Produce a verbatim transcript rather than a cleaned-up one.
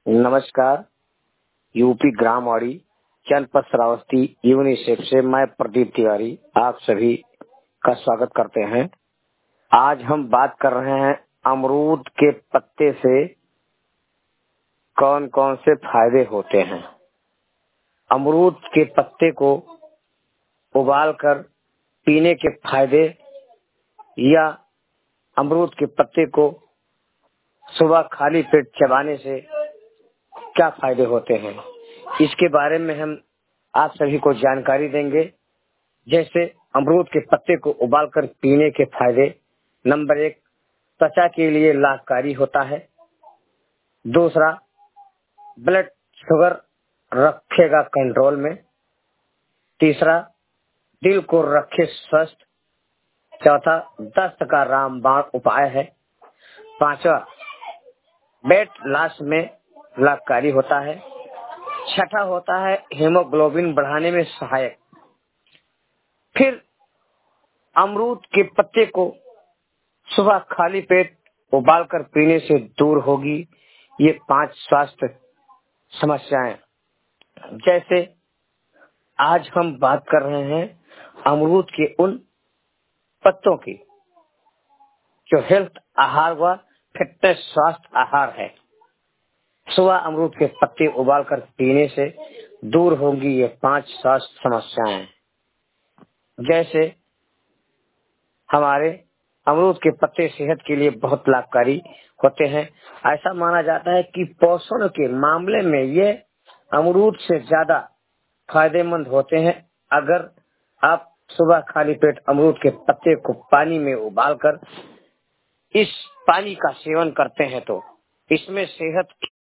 नमस्कार। यूपी ग्रामवाड़ी जनपद श्रावस्ती यूनिसेफ से मैं प्रदीप तिवारी आप सभी का स्वागत करते हैं। आज हम बात कर रहे हैं अमरूद के पत्ते से कौन कौन से फायदे होते हैं। अमरूद के पत्ते को उबालकर पीने के फायदे या अमरूद के पत्ते को सुबह खाली पेट चबाने से क्या फायदे होते हैं, इसके बारे में हम आप सभी को जानकारी देंगे। जैसे अमरूद के पत्ते को उबालकर पीने के फायदे। नंबर एक, त्वचा के लिए लाभकारी होता है। दूसरा, ब्लड शुगर रखेगा कंट्रोल में। तीसरा, दिल को रखे स्वस्थ। चौथा, दस्त का रामबाण उपाय है। पांचवा, वेट लॉस में लाभकारी होता है। छठा होता है हीमोग्लोबिन बढ़ाने में सहायक। फिर अमरूद के पत्ते को सुबह खाली पेट उबालकर पीने से दूर होगी ये पांच स्वास्थ्य समस्याएं। जैसे आज हम बात कर रहे हैं अमरूद के उन पत्तों की जो हेल्थ आहार व फिटनेस स्वास्थ्य आहार है। सुबह अमरूद के पत्ते उबालकर पीने से दूर होंगी ये पांच स्वास्थ्य समस्याएं। जैसे हमारे अमरूद के पत्ते सेहत के लिए बहुत लाभकारी होते हैं। ऐसा माना जाता है कि पोषण के मामले में ये अमरूद से ज्यादा फायदेमंद होते हैं। अगर आप सुबह खाली पेट अमरूद के पत्ते को पानी में उबालकर इस पानी का सेवन करते हैं तो इसमें सेहत